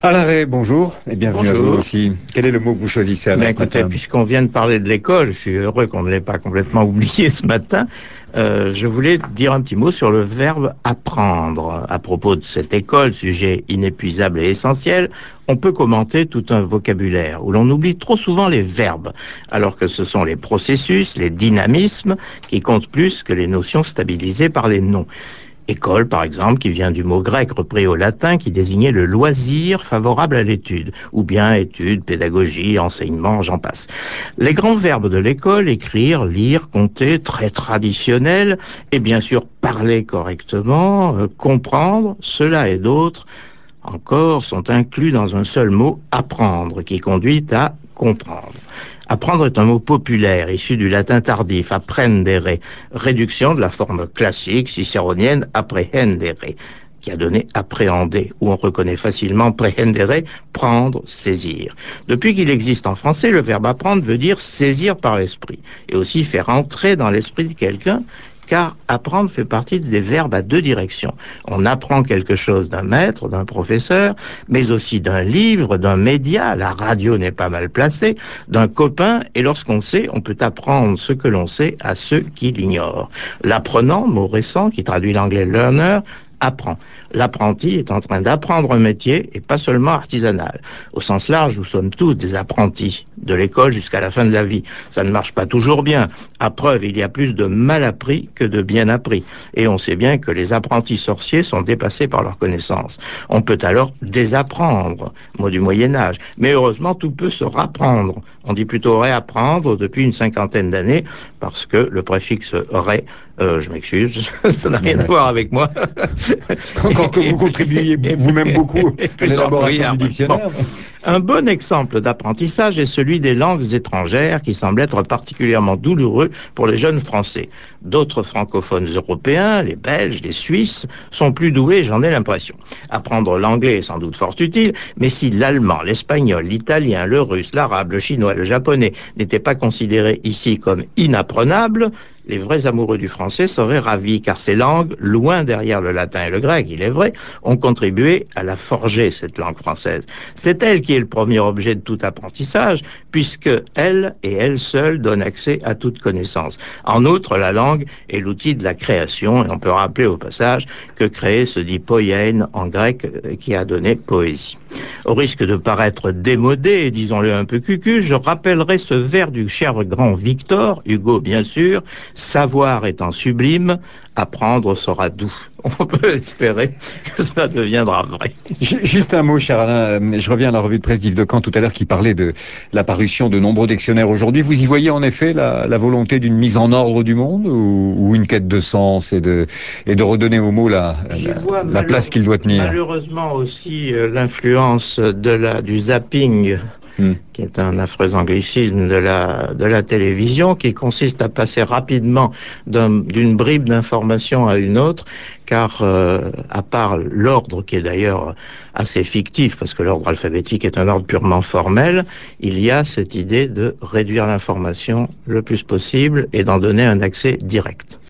Alain Ray, bonjour et bienvenue à vous Bonjour. aussi. Quel est le mot que vous choisissez Eh alors bien, ce écoutez, matin? puisqu'on vient de parler de l'école, je suis heureux qu'on ne l'ait pas complètement oublié ce matin. Je voulais dire un petit mot sur le verbe apprendre. À propos de cette école, sujet inépuisable et essentiel, on peut commenter tout un vocabulaire où l'on oublie trop souvent les verbes, alors que ce sont les processus, les dynamismes qui comptent plus que les notions stabilisées par les noms. École, par exemple, qui vient du mot grec repris au latin qui désignait le loisir favorable à l'étude, ou bien étude, pédagogie, enseignement, j'en passe. Les grands verbes de l'école, écrire, lire, compter, très traditionnels, et bien sûr parler correctement, comprendre, cela et d'autres encore sont inclus dans un seul mot apprendre, qui conduit à comprendre. Apprendre est un mot populaire, issu du latin tardif, apprendere, réduction de la forme classique cicéronienne apprehendere, qui a donné appréhender, où on reconnaît facilement prehendere, prendre, saisir. Depuis qu'il existe en français, le verbe apprendre veut dire saisir par l'esprit, et aussi faire entrer dans l'esprit de quelqu'un, car apprendre fait partie des verbes à deux directions. On apprend quelque chose d'un maître, d'un professeur, mais aussi d'un livre, d'un média, la radio n'est pas mal placée, d'un copain, et lorsqu'on sait, on peut apprendre ce que l'on sait à ceux qui l'ignorent. L'apprenant, mot récent qui traduit l'anglais learner, apprend. L'apprenti est en train d'apprendre un métier et pas seulement artisanal. Au sens large, nous sommes tous des apprentis, de l'école jusqu'à la fin de la vie. Ça ne marche pas toujours bien. À preuve, il y a plus de mal appris que de bien appris. Et on sait bien que les apprentis sorciers sont dépassés par leurs connaissances. On peut alors désapprendre, mot du Moyen-Âge. Mais heureusement, tout peut se rapprendre. On dit plutôt réapprendre depuis une cinquantaine d'années, parce que le préfixe ré, je m'excuse, ça n'a rien à voir avec moi. Encore que vous contribuiez vous-même beaucoup Et à puis l'élaboration du l'embrouillard. Bon, dictionnaire. un bon exemple d'apprentissage est celui des langues étrangères qui semble être particulièrement douloureux pour les jeunes Français. D'autres francophones européens, les Belges, les Suisses, sont plus doués, j'en ai l'impression. Apprendre l'anglais est sans doute fort utile, mais si l'allemand, l'espagnol, l'italien, le russe, l'arabe, le chinois, le japonais n'étaient pas considérés ici comme inapprenables, les vrais amoureux du français seraient ravis, car ces langues, loin derrière le latin et le grec, il est vrai, ont contribué à la forger, cette langue française. C'est elle qui est le premier objet de tout apprentissage, puisque elle et elle seule donne accès à toute connaissance. En outre, la langue est l'outil de la création, et on peut rappeler au passage que créer se dit poiein en grec, qui a donné poésie. Au risque de paraître démodé et disons-le un peu cucu, je rappellerai ce vers du cher grand Victor, Hugo bien sûr, savoir étant sublime, apprendre sera doux. On peut espérer que ça deviendra vrai. Juste un mot, cher Alain. Je reviens à la revue de presse d'Yves de Caen tout à l'heure qui parlait de l'apparition de nombreux dictionnaires aujourd'hui. Vous y voyez en effet la volonté d'une mise en ordre du monde ou une quête de sens et de redonner au mot J'y vois la place qu'il doit tenir? malheureusement aussi l'influence du zapping, Hmm. qui est un affreux anglicisme de la télévision, qui consiste à passer rapidement d'une bribe d'information à une autre, car à part l'ordre, qui est d'ailleurs assez fictif, parce que l'ordre alphabétique est un ordre purement formel, il y a cette idée de réduire l'information le plus possible et d'en donner un accès direct.